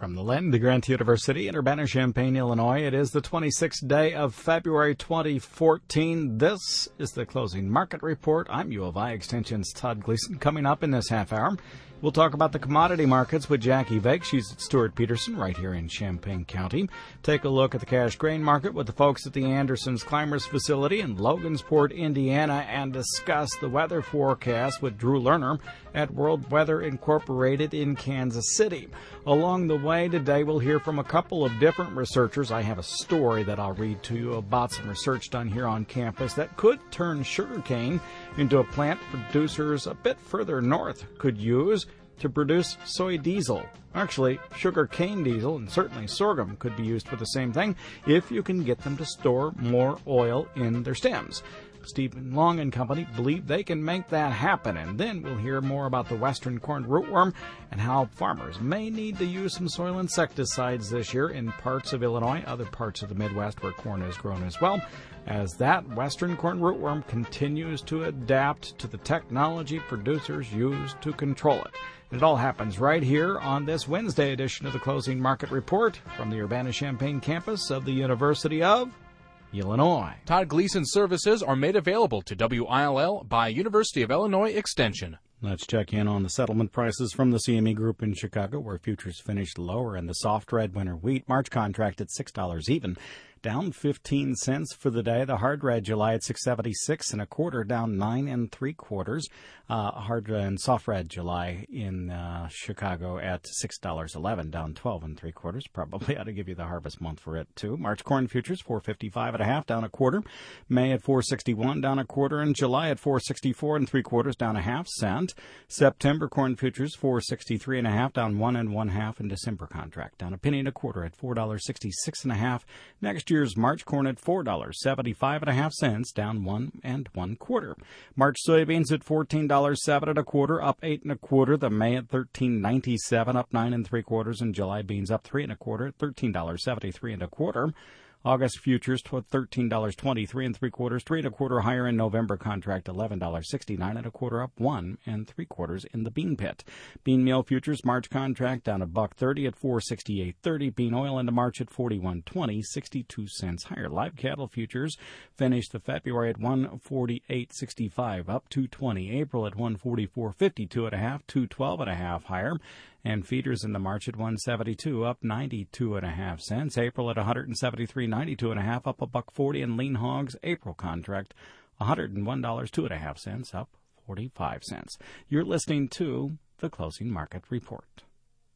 From the Lynn, the Grant University in Urbana-Champaign, Illinois, it is the 26th day of February 2014. This is the Closing Market Report. I'm U of I Extension's Todd Gleason. Coming up in this half hour, we'll talk about the commodity markets with Jackie Vake. She's at Stuart Peterson right here in Champaign County. Take a look at the cash grain market with the folks at the Anderson's Climbers facility in Logansport, Indiana, and discuss the weather forecast with Drew Lerner at World Weather Incorporated in Kansas City. Along the way today, we'll hear from a couple of different researchers. I have a story that I'll read to you about some research done here on campus that could turn sugarcane into a plant producers a bit further north could use to produce soy diesel. Actually, sugar cane diesel and certainly sorghum could be used for the same thing if you can get them to store more oil in their stems. Stephen Long and company believe they can make that happen. And then we'll hear more about the western corn rootworm and how farmers may need to use some soil insecticides this year in parts of Illinois, other parts of the Midwest where corn is grown as well, as that western corn rootworm continues to adapt to the technology producers use to control it. It all happens right here on this Wednesday edition of the Closing Market Report from the Urbana-Champaign campus of the University of Illinois. Todd Gleason services are made available to WILL by University of Illinois Extension. Let's check in on the settlement prices from the CME Group in Chicago, where futures finished lower in the soft red winter wheat March contract at $6 even, down 15 cents for the day. The hard red July at 6.76 and a quarter, down 9 3/4. Hard and soft red July in Chicago at $6.11, down 12 3/4. Probably ought to give you the harvest month for it too. March corn futures 4.55 1/2, down a quarter. May at 4.61, down a quarter, and July at 4.64 3/4, down a half cent. September corn futures 4.63 1/2, down 1 1/2, and December contract down a penny and a quarter at $4.66 1/2. Next year's March corn at $4.75 1/2, down 1 1/4. March soybeans at $14.07 1/4, up 8 1/4. The May at $13.97, up 9 3/4, and July beans up 3 1/4 at $13.73 1/4. August futures $13.23 3/4, 3 1/4 higher in November contract $11.69 1/4, up 1 3/4 in the bean pit. Bean meal futures March contract down $1.30 at 468.30. Bean oil into March at 41.20, 62 cents higher. Live cattle futures finished the February at 148.65, up 2.20. April at 144.52 1/2, 212 1/2 higher. And feeders in the March at 172, up 92 1/2 cents. April at 173.92 1/2, up $1.40. And lean hogs April contract $101.02 1/2, up 45 cents. You're listening to the Closing Market Report.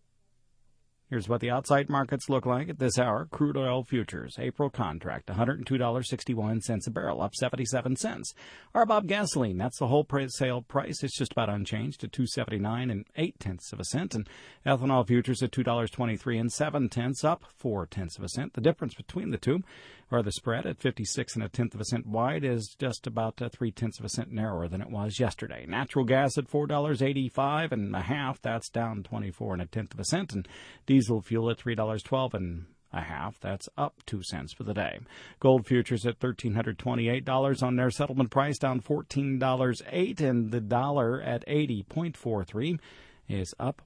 Here's what the outside markets look like at this hour. Crude oil futures, April contract, $102.61 a barrel, up 77 cents. RBOB gasoline, that's the whole sale price. It's just about unchanged at $2.79 0.8 cents. And ethanol futures at $2.23 7 up 0.4 cents. The difference between the two, or the spread at 56 1/10 wide, is just about 0.3 cents narrower than it was yesterday. Natural gas at $4.85 1/2, that's down 24 1/10 cents. And diesel fuel at $3.12 1/2, that's up 2 cents for the day. Gold futures at $1,328 on their settlement price, down $14.08, and the dollar at 80.43 is up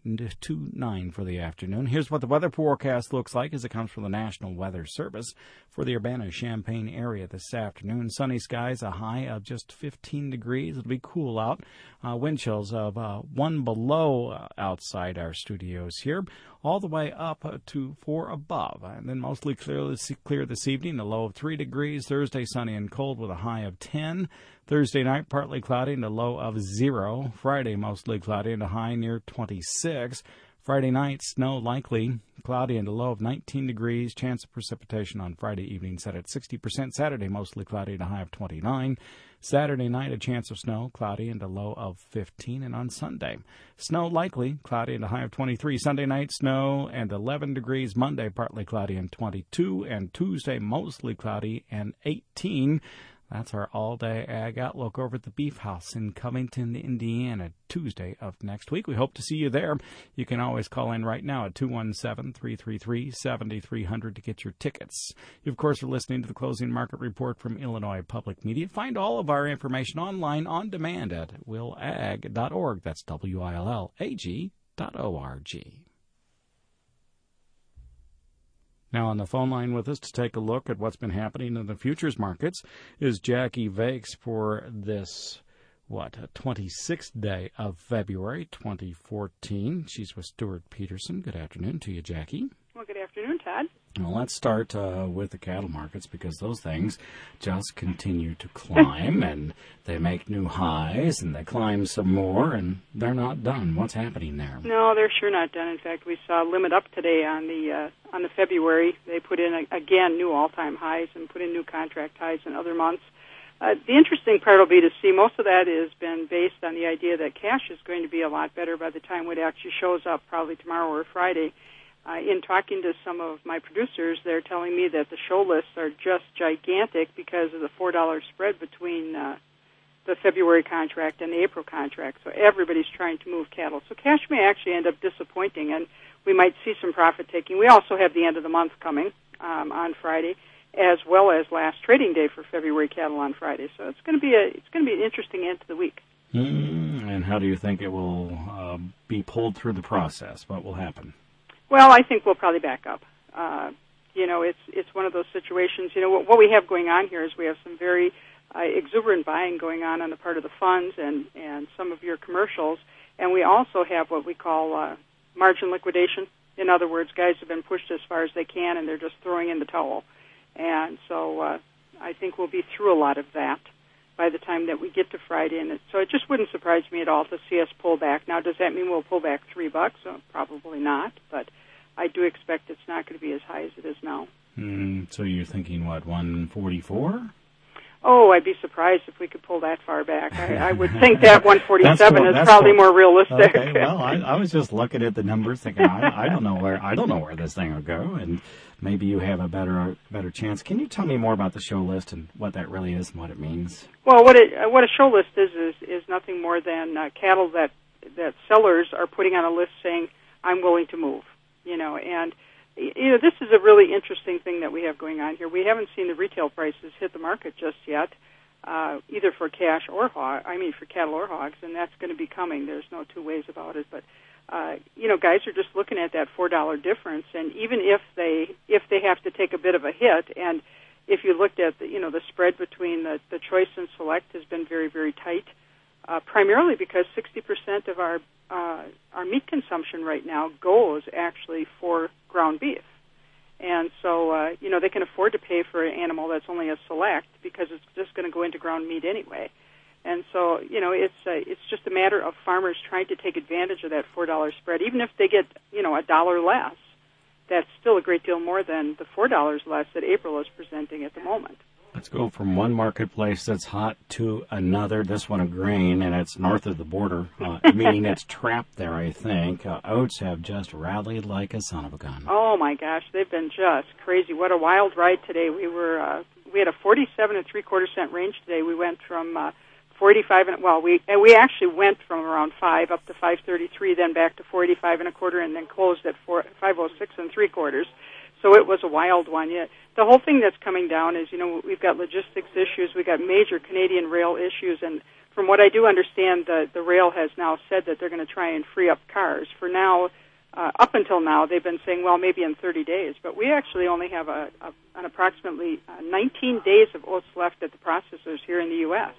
0.29 for the afternoon. Here's what the weather forecast looks like as it comes from the National Weather Service for the Urbana-Champaign area this afternoon. Sunny skies, a high of just 15 degrees. It'll be cool out. Wind chills of 1 below outside our studios here, all the way up to 4 above. And then mostly clear this evening, a low of 3 degrees. Thursday, sunny and cold with a high of 10. Thursday night, partly cloudy and a low of 0. Friday, mostly cloudy and a high near 26. Friday night, snow likely, cloudy and a low of 19 degrees. Chance of precipitation on Friday evening set at 60%. Saturday, mostly cloudy and a high of 29. Saturday night, a chance of snow, cloudy and a low of 15. And on Sunday, snow likely, cloudy and a high of 23. Sunday night, snow and 11 degrees. Monday, partly cloudy and 22. And Tuesday, mostly cloudy and 18. That's our all-day ag outlook over at the Beef House in Covington, Indiana, Tuesday of next week. We hope to see you there. You can always call in right now at 217-333-7300 to get your tickets. You, of course, are listening to the Closing Market Report from Illinois Public Media. Find all of our information online on demand at willag.org. That's WILLAG.org. Now on the phone line with us to take a look at what's been happening in the futures markets is Jackie Vakes for this, 26th day of February 2014. She's with Stuart Peterson. Good afternoon to you, Jackie. Well, good afternoon, Todd. Well, let's start with the cattle markets because those things just continue to climb and they make new highs and they climb some more and they're not done. What's happening there? No, they're sure not done. In fact, we saw limit up today on the February. They put in again new all-time highs and put in new contract highs in other months. The interesting part will be to see most of that has been based on the idea that cash is going to be a lot better by the time it actually shows up, probably tomorrow or Friday. In talking to some of my producers, they're telling me that the show lists are just gigantic because of the $4 spread between the February contract and the April contract. So everybody's trying to move cattle. So cash may actually end up disappointing, and we might see some profit taking. We also have the end of the month coming on Friday, as well as last trading day for February cattle on Friday. So it's going to be an interesting end to the week. And how do you think it will be pulled through the process? What will happen? Well, I think we'll probably back up. It's one of those situations. What we have going on here is we have some very exuberant buying going on the part of the funds and some of your commercials, and we also have what we call margin liquidation. In other words, guys have been pushed as far as they can, and they're just throwing in the towel. And so I think we'll be through a lot of that by the time that we get to Friday. And so it just wouldn't surprise me at all to see us pull back. Now, does that mean we'll pull back $3? Probably not, but I do expect it's not going to be as high as it is now. So you're thinking, 144? Oh, I'd be surprised if we could pull that far back. I would think that 147 is probably more realistic. Okay, well, I was just looking at the numbers, thinking I don't know where this thing will go, and maybe you have a better chance. Can you tell me more about the show list and what that really is and what it means? Well, what a show list is nothing more than cattle that sellers are putting on a list saying, I'm willing to move. And this is a really interesting thing that we have going on here. We haven't seen the retail prices hit the market just yet, either for cash or for cattle or hogs, and that's going to be coming. There's no two ways about it. But guys are just looking at that $4 difference, and even if they have to take a bit of a hit, and if you looked at the spread between the choice and select has been very, very tight, primarily because 60% of our meat consumption right now goes actually for ground beef. And so, they can afford to pay for an animal that's only a select because it's just going to go into ground meat anyway. And so, it's just a matter of farmers trying to take advantage of that $4 spread. Even if they get, $1 less, that's still a great deal more than the $4 less that April is presenting at the moment. Let's go from one marketplace that's hot to another, this one of grain, and it's north of the border, meaning it's trapped there, I think. Oats have just rallied like a son of a gun. Oh, my gosh, they've been just crazy. What a wild ride today. We had a 47 and 3/4 cent range today. We went from 45 we actually went from around 5 up to 5.33, then back to 45 1/4, and then closed at 5.06 3/4. So it was a wild one. Yeah. The whole thing that's coming down is, we've got logistics issues. We've got major Canadian rail issues. And from what I do understand, the rail has now said that they're going to try and free up cars. For now, up until now, they've been saying, well, maybe in 30 days. But we actually only have an approximately 19 days of oats left at the processors here in the U.S.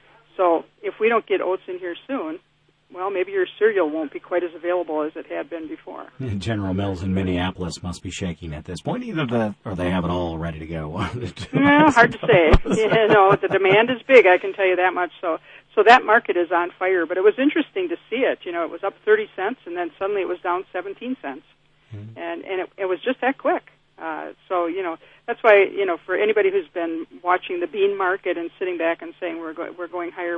So if we don't get oats in here soon, well, maybe your cereal won't be quite as available as it had been before. General Mills in Minneapolis must be shaking at this point. Either that or they have it all ready to go. Well, hard to say. The demand is big, I can tell you that much. So that market is on fire. But it was interesting to see it. It was up 30 cents, and then suddenly it was down 17 cents. Mm-hmm. And it was just that quick. So that's why, for anybody who's been watching the bean market and sitting back and saying we're going higher,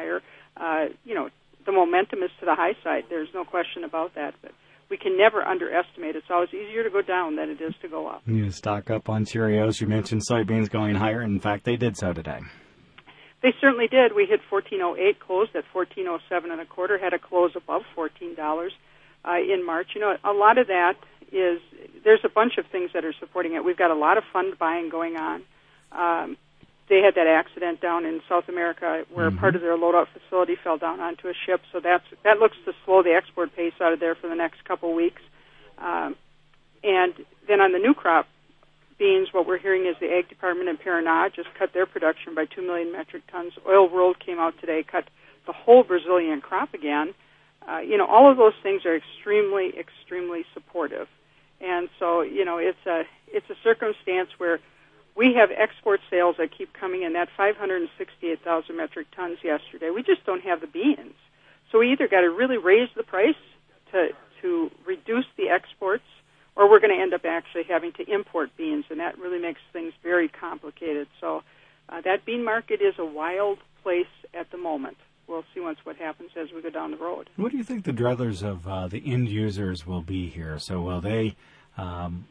the momentum is to the high side. There's no question about that. But we can never underestimate. It's always easier to go down than it is to go up. You stock up on Cheerios. You mentioned soybeans going higher. In fact, they did so today. They certainly did. We hit 14.08, closed at 14.07 1/4, had a close above $14 in March. A lot of that is there's a bunch of things that are supporting it. We've got a lot of fund buying going on. They had that accident down in South America where part of their loadout facility fell down onto a ship, so that looks to slow the export pace out of there for the next couple weeks. And then on the new crop beans, what we're hearing is the Ag Department in Paraná just cut their production by 2 million metric tons. Oil World came out today, cut the whole Brazilian crop again. All of those things are extremely, extremely supportive. And so, it's a circumstance where we have export sales that keep coming in. That 568,000 metric tons yesterday. We just don't have the beans. So we either got to really raise the price to reduce the exports, or we're going to end up actually having to import beans, and that really makes things very complicated. So that bean market is a wild place at the moment. We'll see what happens as we go down the road. What do you think the druthers of the end users will be here? So will they, and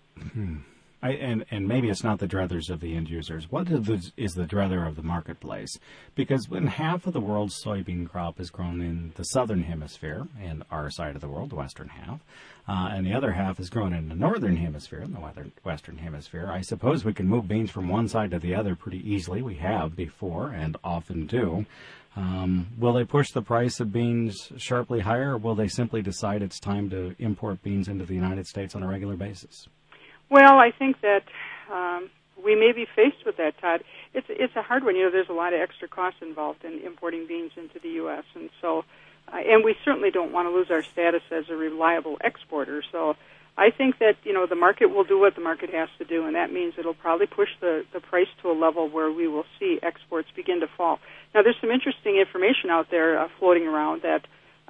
maybe it's not the druthers of the end users. What is the druther of the marketplace? Because when half of the world's soybean crop is grown in the southern hemisphere, and our side of the world, the western half, and the other half is grown in the northern hemisphere, in the western hemisphere, I suppose we can move beans from one side to the other pretty easily. We have before and often do. Will they push the price of beans sharply higher, or will they simply decide it's time to import beans into the United States on a regular basis? Well, I think that we may be faced with that, Todd. It's a hard one. There's a lot of extra costs involved in importing beans into the U.S., and so, and we certainly don't want to lose our status as a reliable exporter. So I think that, the market will do what the market has to do, and that means it'll probably push the price to a level where we will see exports begin to fall. Now, there's some interesting information out there floating around that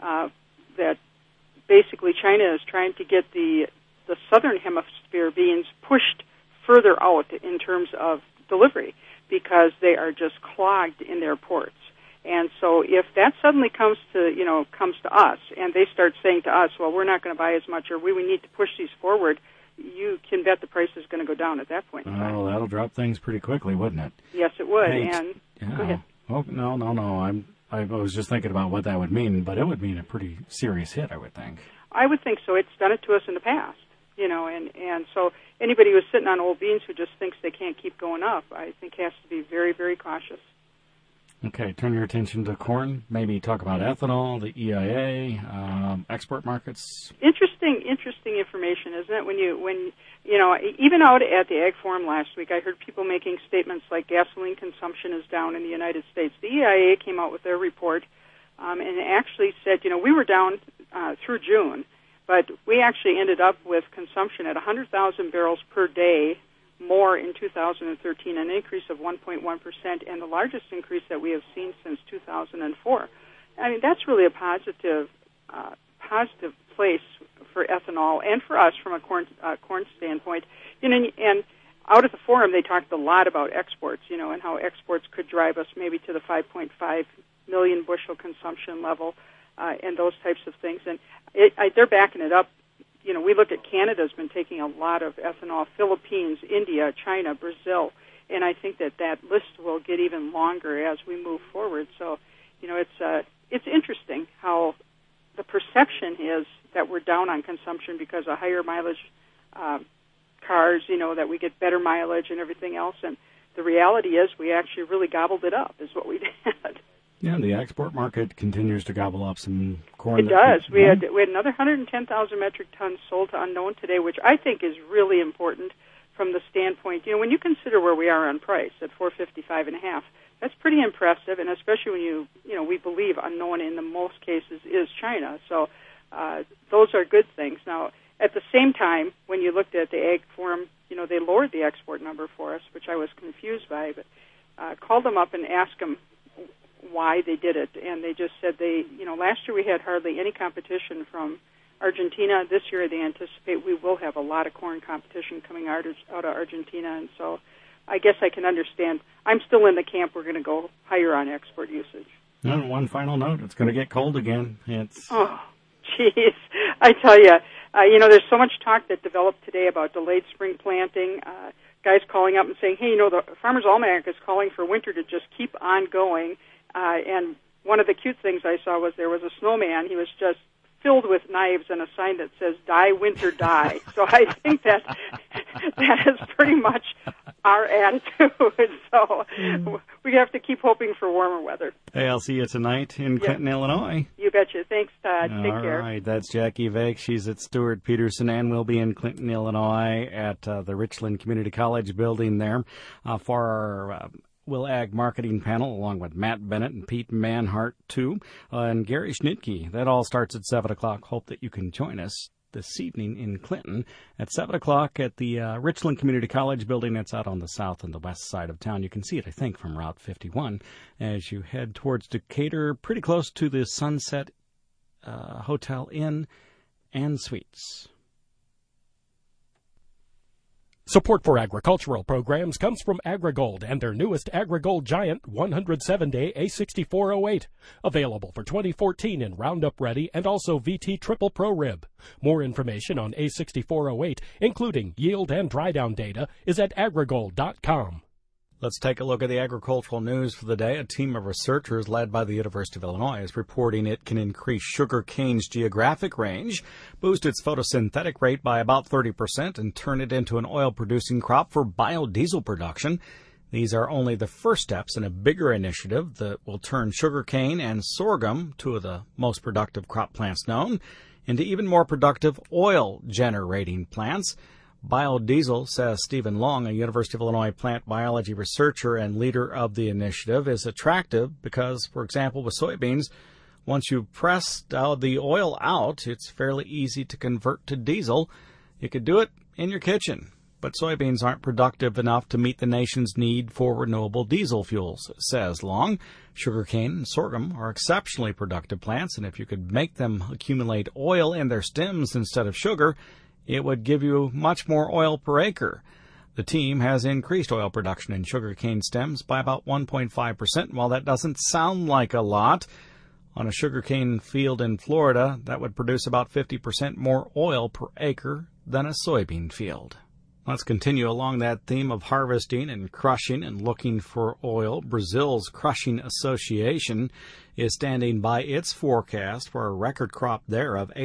basically China is trying to get the southern hemisphere beans pushed further out in terms of delivery because they are just clogged in their ports. And so if that suddenly comes to us, and they start saying to us, well, we're not going to buy as much, or we need to push these forward, you can bet the price is going to go down at that point in time. Oh, that'll drop things pretty quickly, wouldn't it? Yes, it would. Go ahead. Oh, no. I was just thinking about what that would mean, but it would mean a pretty serious hit, I would think. I would think so. It's done it to us in the past, and so anybody who's sitting on old beans who just thinks they can't keep going up, I think has to be very, very cautious. Okay, turn your attention to corn. Maybe talk about ethanol, the EIA, export markets. Interesting information, isn't it? When even out at the Ag Forum last week, I heard people making statements like gasoline consumption is down in the United States. The EIA came out with their report and actually said, we were down through June, but we actually ended up with consumption at 100,000 barrels per day more in 2013, an increase of 1.1%, and the largest increase that we have seen since 2004. I mean, that's really a positive place for ethanol and for us from a corn standpoint. And out at the forum, they talked a lot about exports, and how exports could drive us maybe to the 5.5 million bushel consumption level, and those types of things. And they're backing it up. We look at Canada's been taking a lot of ethanol, Philippines, India, China, Brazil, and I think that list will get even longer as we move forward. So, it's interesting how the perception is that we're down on consumption because of higher mileage cars, that we get better mileage and everything else, and the reality is we actually really gobbled it up, is what we did. Yeah, the export market continues to gobble up some corn. It does. We had another 110,000 metric tons sold to unknown today, which I think is really important from the standpoint, when you consider where we are on price at $455.5, that's pretty impressive, and especially when we believe unknown in the most cases is China. So those are good things. Now, at the same time, when you looked at the Ag Forum, they lowered the export number for us, which I was confused by, but called them up and asked them why they did it, and they just said last year we had hardly any competition from Argentina. This year they anticipate we will have a lot of corn competition coming out of Argentina, and so I guess I can understand. I'm still in the camp we're going to go higher on export usage. And one final note, it's going to get cold again. Oh, jeez. I tell you, there's so much talk that developed today about delayed spring planting, guys calling up and saying, hey, the Farmer's Almanac is calling for winter to just keep on going. And one of the cute things I saw was there was a snowman. He was just filled with knives and a sign that says, "Die, winter, die." So I think that is pretty much our attitude. So we have to keep hoping for warmer weather. Hey, I'll see you tonight in Clinton, Illinois. You betcha. Thanks, Todd. Take care. All right, that's Jackie Vake. She's at Stewart Peterson, and we'll be in Clinton, Illinois at the Richland Community College building there for our Will Ag Marketing panel, along with Matt Bennett and Pete Manhart, too, and Gary Schnitke. That all starts at 7 o'clock. Hope that you can join us this evening in Clinton at 7 o'clock at the Richland Community College building. That's out on the south and the west side of town. You can see it, I think, from Route 51 as you head towards Decatur, pretty close to the Sunset Hotel Inn and Suites. Support for agricultural programs comes from AgriGold and their newest AgriGold Giant 107-day A6408, available for 2014 in Roundup Ready and also VT Triple Pro Rib. More information on A6408, including yield and dry down data, is at agrigold.com. Let's take a look at the agricultural news for the day. A team of researchers led by the University of Illinois is reporting it can increase sugar cane's geographic range, boost its photosynthetic rate by about 30%, and turn it into an oil-producing crop for biodiesel production. These are only the first steps in a bigger initiative that will turn sugarcane and sorghum, two of the most productive crop plants known, into even more productive oil-generating plants. Biodiesel, says Stephen Long, a University of Illinois plant biology researcher and leader of the initiative, is attractive because, for example, with soybeans, once you press the oil out, it's fairly easy to convert to diesel. You could do it in your kitchen, but soybeans aren't productive enough to meet the nation's need for renewable diesel fuels, says Long. Sugarcane and sorghum are exceptionally productive plants, and if you could make them accumulate oil in their stems instead of sugar, it would give you much more oil per acre. The team has increased oil production in sugarcane stems by about 1.5%. While that doesn't sound like a lot, on a sugarcane field in Florida, that would produce about 50% more oil per acre than a soybean field. Let's continue along that theme of harvesting and crushing and looking for oil. Brazil's Crushing Association is standing by its forecast for a record crop there of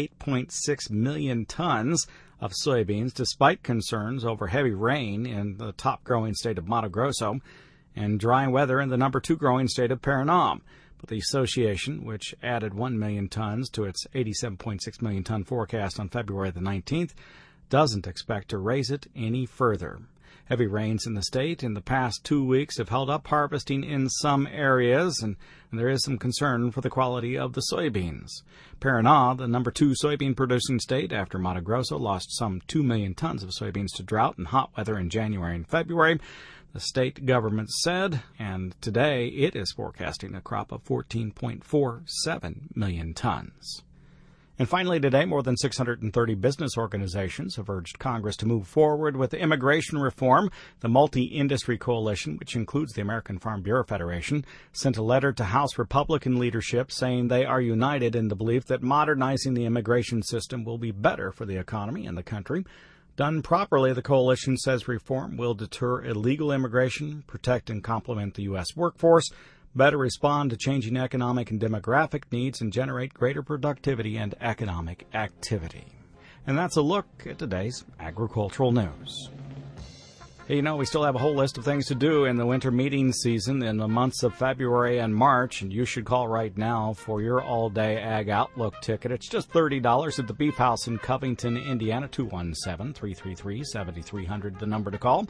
88.6 million tons of soybeans, despite concerns over heavy rain in the top growing state of Mato Grosso and dry weather in the number 2 growing state of Paraná. But the association, which added 1 million tons to its 87.6 million ton forecast on February the 19th, doesn't expect to raise it any further. Heavy rains in the state in the past 2 weeks have held up harvesting in some areas, and there is some concern for the quality of the soybeans. Paraná, the number 2 soybean-producing state after Mato Grosso, lost some 2 million tons of soybeans to drought and hot weather in January and February, the state government said, and today it is forecasting a crop of 14.47 million tons. And finally today, more than 630 business organizations have urged Congress to move forward with immigration reform. The Multi-Industry Coalition, which includes the American Farm Bureau Federation, sent a letter to House Republican leadership saying they are united in the belief that modernizing the immigration system will be better for the economy and the country. Done properly, the coalition says reform will deter illegal immigration, protect and complement the U.S. workforce, better respond to changing economic and demographic needs, and generate greater productivity and economic activity. And that's a look at today's agricultural news. Hey, you know, we still have a whole list of things to do in the winter meeting season in the months of February and March, and you should call right now for your all-day Ag Outlook ticket. It's just $30 at the Beef House in Covington, Indiana, 217-333-7300, the number to call,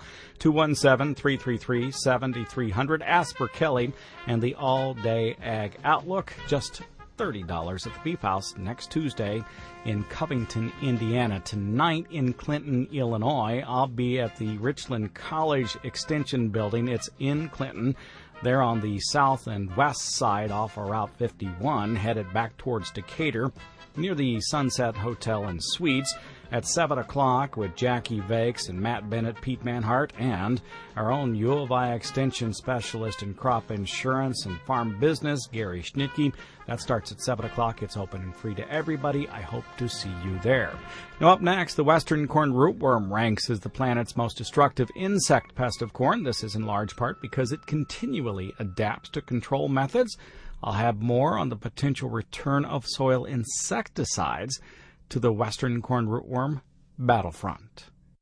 217-333-7300. Ask for Kelly and the all-day Ag Outlook, just $30 at the Beef House next Tuesday in Covington, Indiana. Tonight in Clinton, Illinois, I'll be at the Richland College Extension Building. It's in Clinton. They're on the south and west side off of Route 51, headed back towards Decatur, near the Sunset Hotel and Suites, at 7 o'clock with Jackie Vakes and Matt Bennett, Pete Manhart, and our own U of I Extension Specialist in Crop Insurance and Farm Business, Gary Schnitke. That starts at 7 o'clock. It's open and free to everybody. I hope to see you there. Now, up next, the western corn rootworm ranks as the planet's most destructive insect pest of corn. This is in large part because it continually adapts to control methods. I'll have more on the potential return of soil insecticides to the western corn rootworm battlefront.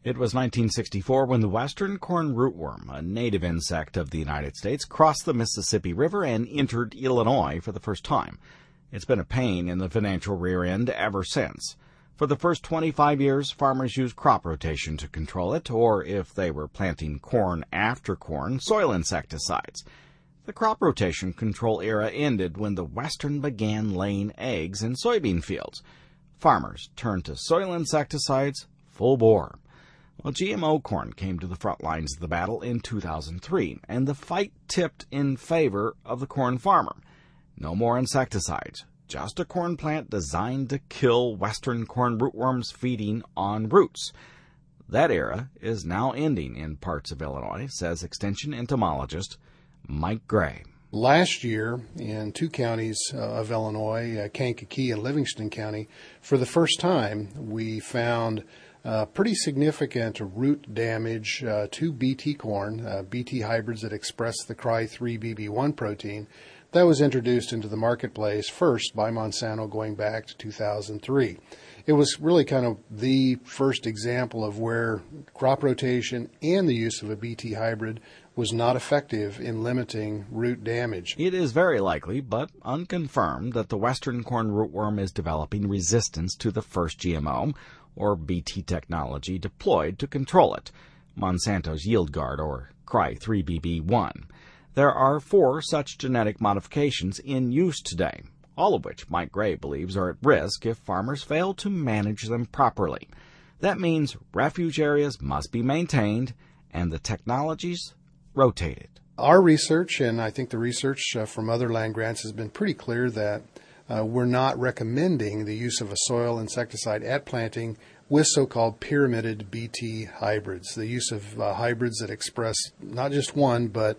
It was 1964 when the western corn rootworm, a native insect of the United States, crossed the Mississippi River and entered Illinois for the first time. It's been a pain in the financial rear end ever since. For the first 25 years, farmers used crop rotation to control it, or if they were planting corn after corn, soil insecticides. The crop rotation control era ended when the western began laying eggs in soybean fields. Farmers turned to soil insecticides full bore. Well, GMO corn came to the front lines of the battle in 2003, and the fight tipped in favor of the corn farmer. No more insecticides, just a corn plant designed to kill western corn rootworms feeding on roots. That era is now ending in parts of Illinois, says Extension entomologist Mike Gray. Last year, in 2 counties of Illinois, Kankakee and Livingston County, for the first time, we found pretty significant root damage to BT corn, BT hybrids that express the Cry3BB1 protein that was introduced into the marketplace first by Monsanto going back to 2003. It was really kind of the first example of where crop rotation and the use of a BT hybrid was not effective in limiting root damage. It is very likely, but unconfirmed, that the western corn rootworm is developing resistance to the first GMO, or BT technology, deployed to control it, Monsanto's Yield Guard, or Cry3BB1. There are 4 such genetic modifications in use today, all of which Mike Gray believes are at risk if farmers fail to manage them properly. That means refuge areas must be maintained and the technologies rotated. Our research, and I think the research from other land grants, has been pretty clear that we're not recommending the use of a soil insecticide at planting with so-called pyramided BT hybrids, the use of hybrids that express not just one, but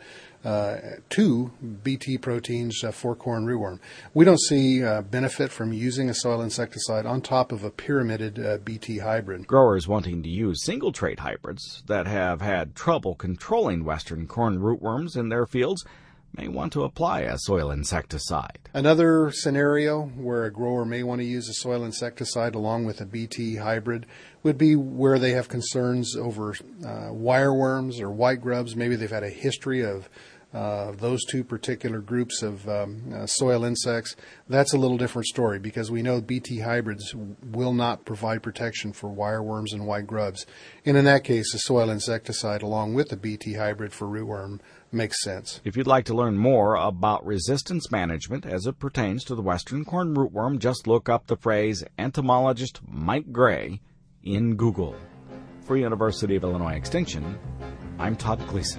2 BT proteins for corn rootworm. We don't see benefit from using a soil insecticide on top of a pyramided BT hybrid. Growers wanting to use single-trait hybrids that have had trouble controlling western corn rootworms in their fields may want to apply a soil insecticide. Another scenario where a grower may want to use a soil insecticide along with a BT hybrid would be where they have concerns over wireworms or white grubs. Maybe they've had a history of those 2 particular groups of soil insects. That's a little different story because we know BT hybrids will not provide protection for wireworms and white grubs. And in that case, a soil insecticide along with the BT hybrid for rootworm makes sense. If you'd like to learn more about resistance management as it pertains to the western corn rootworm, just look up the phrase entomologist Mike Gray in Google. For University of Illinois Extension, I'm Todd Gleason.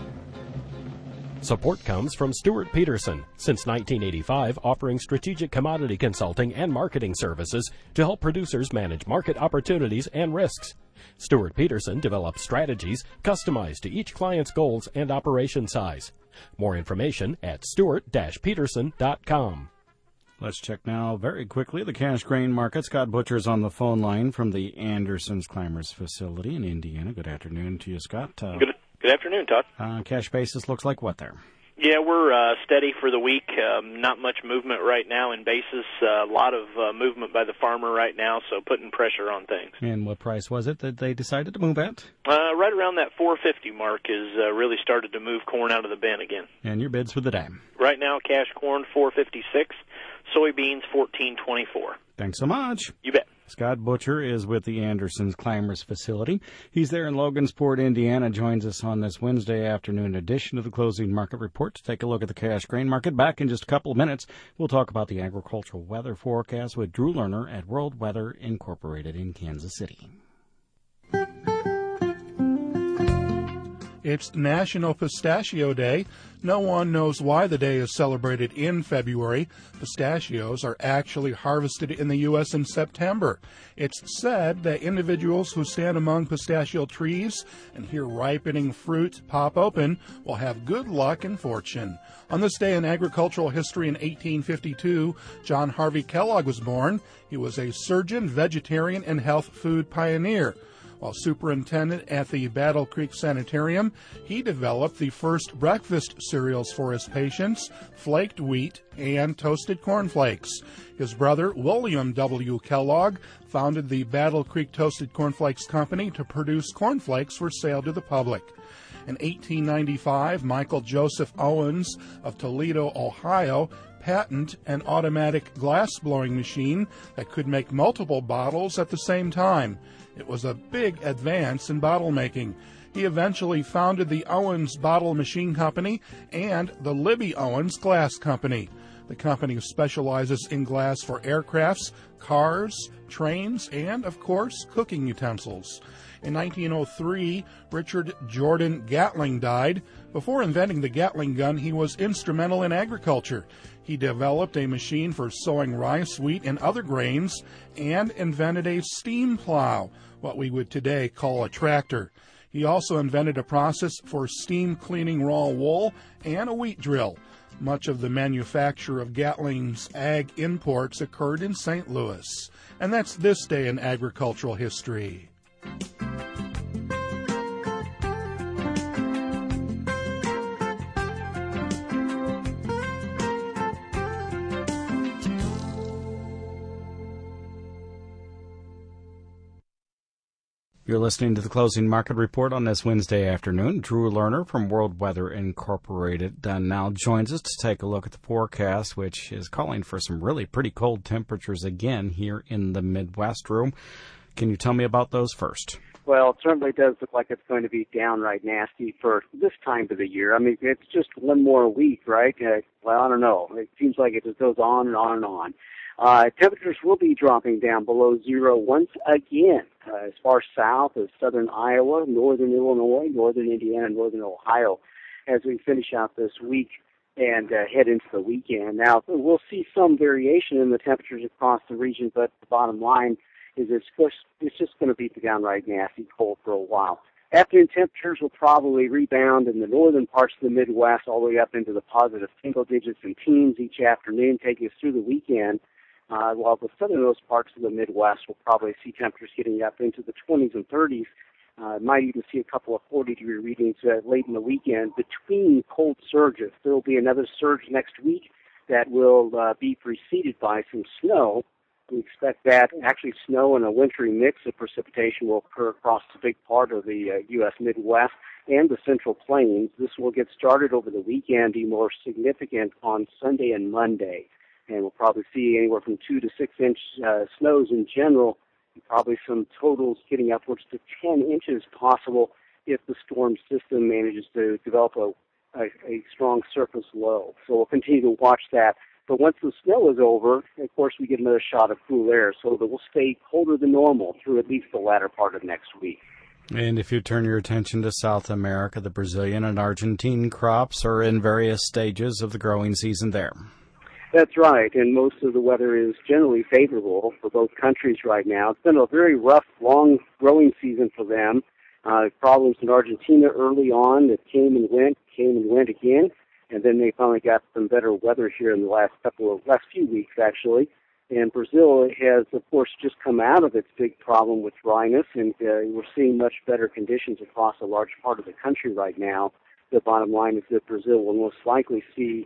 Support comes from Stuart Peterson, since 1985 offering strategic commodity consulting and marketing services to help producers manage market opportunities and risks. Stuart Peterson develops strategies customized to each client's goals and operation size. More information at stuart-peterson.com. Let's check now very quickly the cash grain market. Scott Butcher's on the phone line from the Anderson's Climbers facility in Indiana. Good afternoon to you, Scott. Good afternoon, Todd. Cash basis looks like what there? Yeah, we're steady for the week. Not much movement right now in basis. A lot of movement by the farmer right now, so putting pressure on things. And what price was it that they decided to move at? Right around that 450 mark is really started to move corn out of the bin again. And your bids for the day? Right now, cash corn 456, soybeans 1424. Thanks so much. You bet. Scott Butcher is with the Anderson's Climbers facility. He's there in Logansport, Indiana. Joins us on this Wednesday afternoon edition of the Closing Market Report to take a look at the cash grain market. Back in just a couple of minutes, we'll talk about the agricultural weather forecast with Drew Lerner at World Weather Incorporated in Kansas City. It's National Pistachio Day. No one knows why the day is celebrated in February. Pistachios are actually harvested in the U.S. in September. It's said that individuals who stand among pistachio trees and hear ripening fruit pop open will have good luck and fortune. On this day in agricultural history in 1852, John Harvey Kellogg was born. He was a surgeon, vegetarian, and health food pioneer. While superintendent at the Battle Creek Sanitarium, he developed the first breakfast cereals for his patients, flaked wheat and toasted cornflakes. His brother, William W. Kellogg, founded the Battle Creek Toasted Cornflakes Company to produce cornflakes for sale to the public. In 1895, Michael Joseph Owens of Toledo, Ohio, patented an automatic glass-blowing machine that could make multiple bottles at the same time. It was a big advance in bottle making. He eventually founded the Owens Bottle Machine Company and the Libby Owens Glass Company. The company specializes in glass for aircrafts, cars, trains, and, of course, cooking utensils. In 1903, Richard Jordan Gatling died. Before inventing the Gatling gun, he was instrumental in agriculture. He developed a machine for sowing rice, wheat, and other grains, and invented a steam plow, what we would today call a tractor. He also invented a process for steam cleaning raw wool and a wheat drill. Much of the manufacture of Gatling's ag imports occurred in St. Louis. And that's this day in agricultural history. You're listening to the Closing Market Report on this Wednesday afternoon. Drew Lerner from World Weather Incorporated now joins us to take a look at the forecast, which is calling for some really pretty cold temperatures again here in the Midwest room. Can you tell me about those first? Well, it certainly does look like it's going to be downright nasty for this time of the year. I mean, it's just one more week, right? Well, I don't know. It seems like it just goes on and on and on. Temperatures will be dropping down below zero once again, as far south as southern Iowa, northern Illinois, northern Indiana, northern Ohio, as we finish out this week and head into the weekend. Now, we'll see some variation in the temperatures across the region, but the bottom line is it's just going to be downright nasty cold for a while. Afternoon temperatures will probably rebound in the northern parts of the Midwest all the way up into the positive single digits and teens each afternoon, taking us through the weekend. While the southernmost parts of the Midwest will probably see temperatures getting up into the 20s and 30s. Might even see a couple of 40-degree readings late in the weekend between cold surges. There will be another surge next week that will be preceded by some snow. We expect that actually snow and a wintry mix of precipitation will occur across a big part of the U.S. Midwest and the Central Plains. This will get started over the weekend, be more significant on Sunday and Monday. And we'll probably see anywhere from 2 to 6 inch snows in general, and probably some totals getting upwards to 10 inches possible if the storm system manages to develop a strong surface low. So we'll continue to watch that. But once the snow is over, of course, we get another shot of cool air, so that we'll stay colder than normal through at least the latter part of next week. And if you turn your attention to South America, the Brazilian and Argentine crops are in various stages of the growing season there. That's right, and most of the weather is generally favorable for both countries right now. It's been a very rough, long growing season for them. Problems in Argentina early on that came and went again, and then they finally got some better weather here in the last few weeks, actually. And Brazil has, of course, just come out of its big problem with dryness, and we're seeing much better conditions across a large part of the country right now. The bottom line is that Brazil will most likely see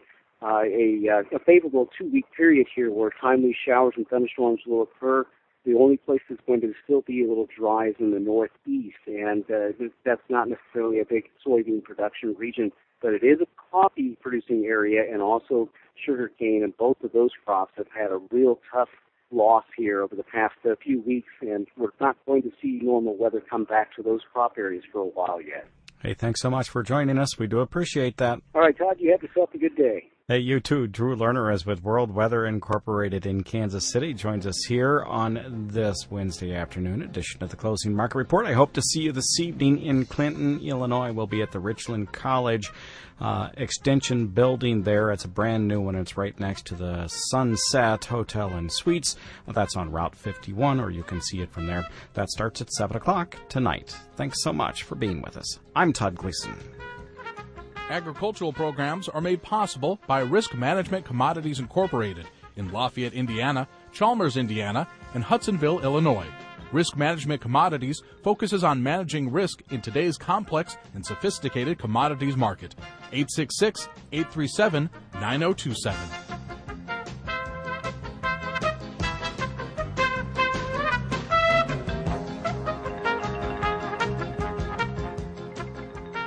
a favorable 2-week period here where timely showers and thunderstorms will occur. The only place that's going to still be a little dry is in the northeast, and that's not necessarily a big soybean production region, but it is a coffee-producing area and also sugarcane, and both of those crops have had a real tough loss here over the past few weeks, and we're not going to see normal weather come back to those crop areas for a while yet. Hey, thanks so much for joining us. We do appreciate that. All right, Todd, you have yourself a good day. Hey, you too. Drew Lerner is with World Weather Incorporated in Kansas City. Joins us here on this Wednesday afternoon edition of the Closing Market Report. I hope to see you this evening in Clinton, Illinois. We'll be at the Richland College Extension building there. It's a brand new one. It's right next to the Sunset Hotel and Suites. That's on Route 51, or you can see it from there. That starts at 7 o'clock tonight. Thanks so much for being with us. I'm Todd Gleason. Agricultural programs are made possible by Risk Management Commodities Incorporated in Lafayette, Indiana, Chalmers, Indiana, and Hudsonville, Illinois. Risk Management Commodities focuses on managing risk in today's complex and sophisticated commodities market. 866-837-9027.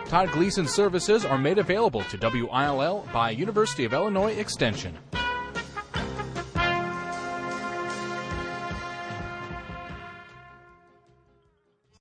Todd Gleason services are made available to WILL by University of Illinois Extension.